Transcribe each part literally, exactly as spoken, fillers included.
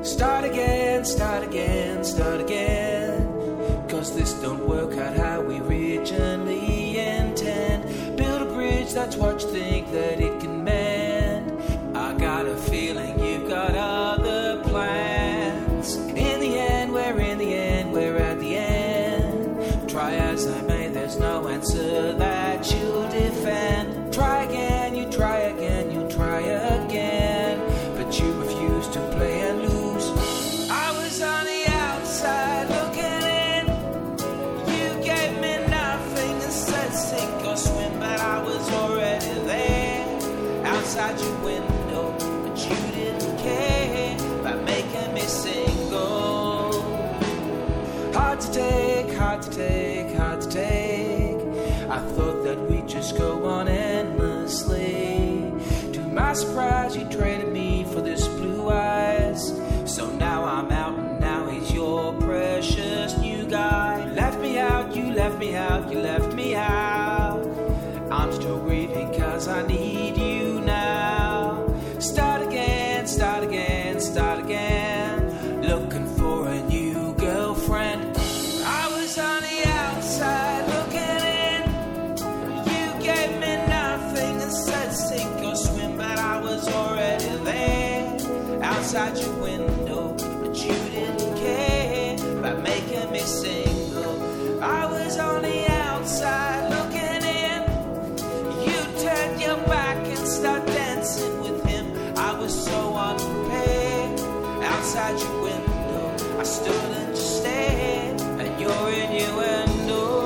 Start again, start again, start again. Cause this don't work out how we originally intend. Build a bridge, that's what you think that it can mend. I got a feeling you've got other plans. In the end, we're in the end, we're at the end. Try as I may, there's no answer that you'll defend. Try again, you try again, you try again. But you refuse to play and lose. I was on the outside looking in. You gave me nothing and said sink or swim, but I was already there. Outside your window, but you didn't care about making me single. Hard to take, hard to take, hard to take. I thought that we'd just go on endlessly. To my surprise, you traded me for this blue eyes. So now I'm out and now he's your precious new guy. You left me out, you left me out, you left me out. I'm still grieving cause I need you now. Start again, start again, start again. Looking for a new girlfriend. I was on the outside looking in. You gave me nothing and said sink or swim, but I was already there. Outside your window, but you didn't care about making me single. I was on the outside looking in. You turned your back and started dancing with him. I was so unprepared. Outside your window, I stood and just stared at your innuendo.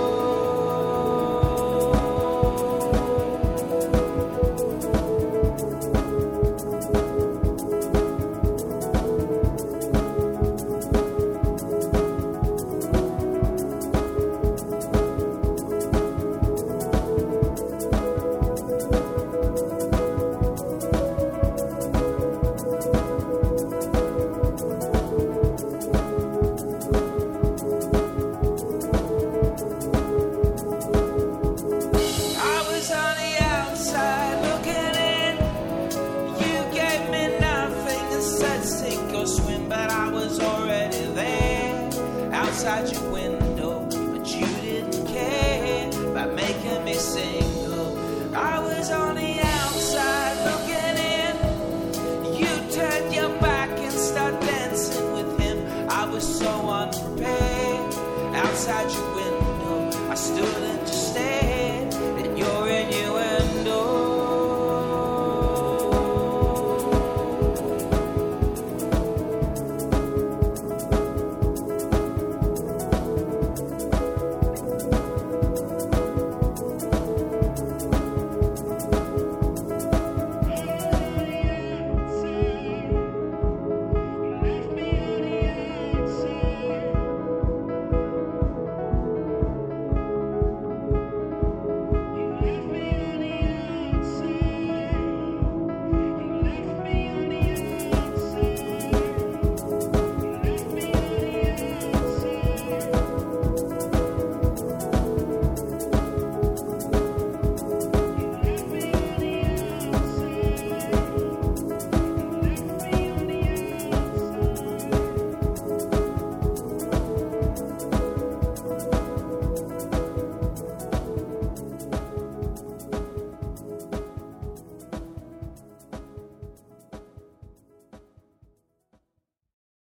Swim, but I was already there. Outside your window,